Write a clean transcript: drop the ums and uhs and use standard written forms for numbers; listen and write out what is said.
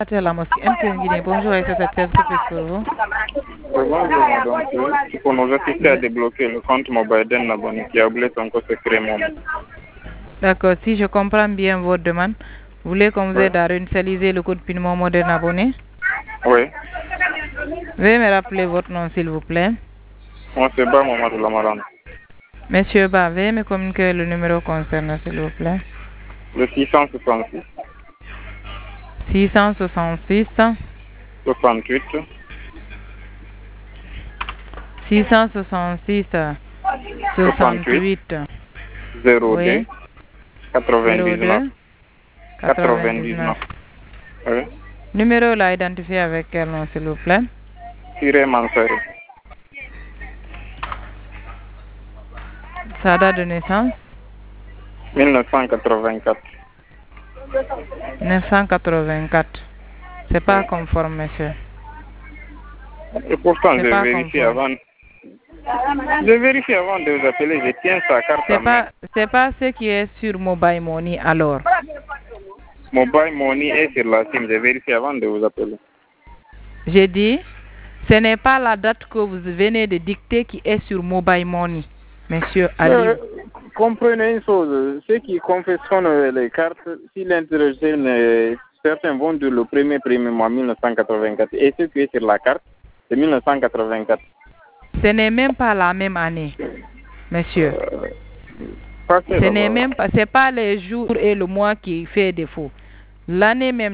La mosquée MTN Guinée, bonjour, et c'est cette service pour vous. Bonjour, donc, pour nous assister à débloquer le compte mobile d'un abonné qui a oublié son code secret MOM. D'accord, si je comprends bien votre demande, vous voulez qu'on vous aide à réinitialiser le code PIN Momo d'un abonné? Oui. Veuillez me rappeler votre nom, s'il vous plaît. Moi, c'est pas Mamadou Lamaran. Monsieur Ba, veuillez me communiquer le numéro concernant, s'il vous plaît. Le 666 666 68 666 68 02 oui. 99 02 99. Oui. Numéro là identifié avec quel nom, s'il vous plaît? Siré Mansari. Sa date de naissance? 1984. 984. C'est pas conforme, monsieur. Et pourtant, C'est j'ai pas vérifié conforme. avant. J'ai vérifié avant de vous appeler. Je tiens sa carte à main. C'est pas ce qui est sur Mobile Money alors. Mobile Money est sur la SIM. J'ai vérifié avant de vous appeler. J'ai dit, ce n'est pas la date que vous venez de dicter qui est sur Mobile Money, monsieur Ali. Comprenez une chose, ceux qui confectionnent les cartes, si l'intéressé, certains vont dire le premier mois 1984 et ce qui est sur la carte, c'est 1984. Ce n'est même pas la même année, monsieur. Ce n'est même pas, c'est pas les jours et le mois qui fait défaut. L'année même